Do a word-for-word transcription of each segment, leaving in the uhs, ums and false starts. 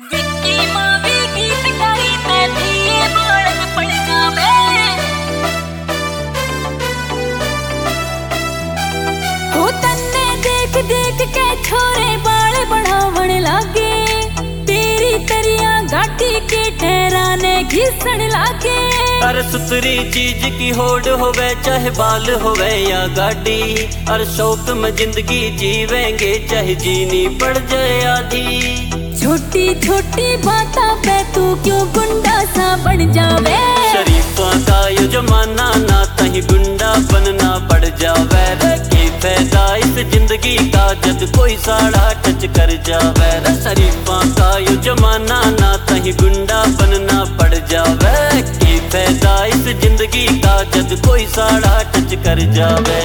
विक्की मावी गीत गाई ते दिए बालक पड़ जावे हो तन्ने देख देख के छोरे बाल बढ़ावण लागे तेरी तरिया गाटी के ठहराने घिसण लागे। हर सुथरी चीज की होड़ होवे चाहे बाल होवे या गाड़ी, हर शौक में जिंदगी जीवेंगे चाहे जीनी पड़ जाए आधी। छोटी छोटी बातों पे तू क्यों गुंडा सा बन जावे, शरीफा का यो जमाना ना कहीं गुंडा बनना पड़ जावे रे। की फायदा इस जिंदगी का जब कोई साड़ा टच कर जावे रे। शरीफा का यो जमाना ना कहीं गुंडा बनना पड़ जावे। की फायदा इस जिंदगी का जब कोई साड़ा टच कर जावे।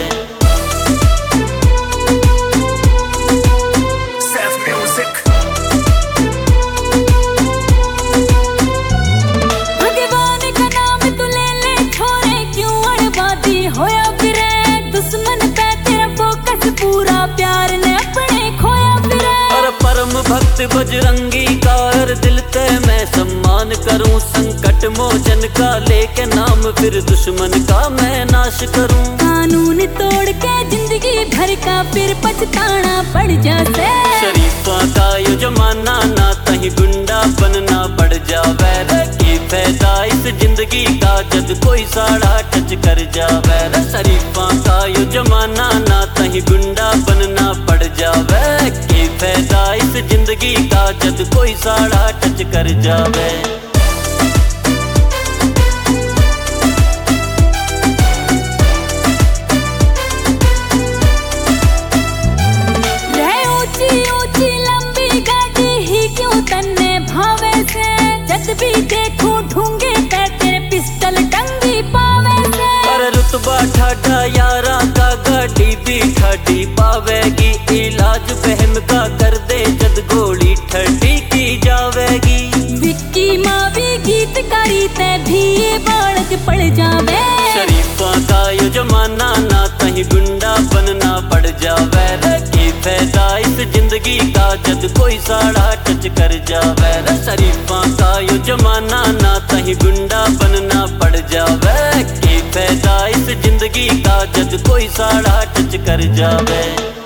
होया फिरे दुश्मन पे तेरा फोकस पूरा प्यार ने अपने खोया फिरे। और परम भक्त बजरंगी का हर दिल ते मैं सम्मान करूं। संकट मोचन का लेके नाम फिर दुश्मन का मैं नाश करूं। कानून तोड़ के जिंदगी भर का फिर पछताना पड़ जासे। शरीफा का यो जमाना ना कहीं गुंडा बनना पड़ जावे रे। की फायदा इस जिंदगी का जब कोई साड़ा टच कर जावे रे। शरीफा का यो जमाना ना कहीं गुंडा बनना पड़ जावे। की फायदा इस जिंदगी का जब कोई साड़ा टच कर जावे। भी देखूं ढूंगे पे तेरे पिस्टल टंगी पावे से। पर रुतबा ठाठा यारा का गाड़ी भी ठाडी पावेगी। इलाज बहन का कर दे जद गोली ठंडी की जावेगी। विक्की मावी गीत गाई ते भी बालक पड़ जावे। शरीफा का यो जमाना ना कहीं गुंडा बनना पड़ जावे रे। की फायदा इस जिंदगी का जद कोई साड़ा टच कर जावे रे। शरीफा का यो जमाना ना कहीं गुंडा बनना पड़ जावे। की फायदा इस जिंदगी का जद कोई साड़ा टच कर जावे।